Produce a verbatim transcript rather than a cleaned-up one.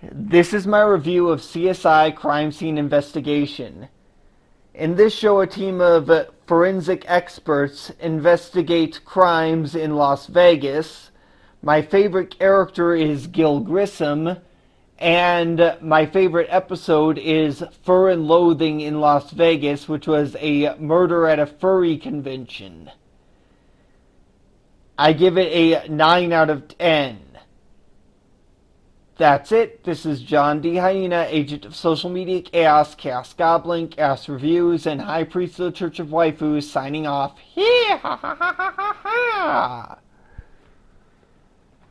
This is my review of C S I Crime Scene Investigation. In this show, a team of forensic experts investigate crimes in Las Vegas. My favorite character is Gil Grissom, and my favorite episode is Fur and Loathing in Las Vegas, which was a murder at a furry convention. I give it a nine out of ten. That's it. This is John D. Hyena, agent of social media chaos, Chaos Goblin, Chaos Reviews, and High Priest of the Church of Waifus, signing off. Hee ha ha ha ha ha!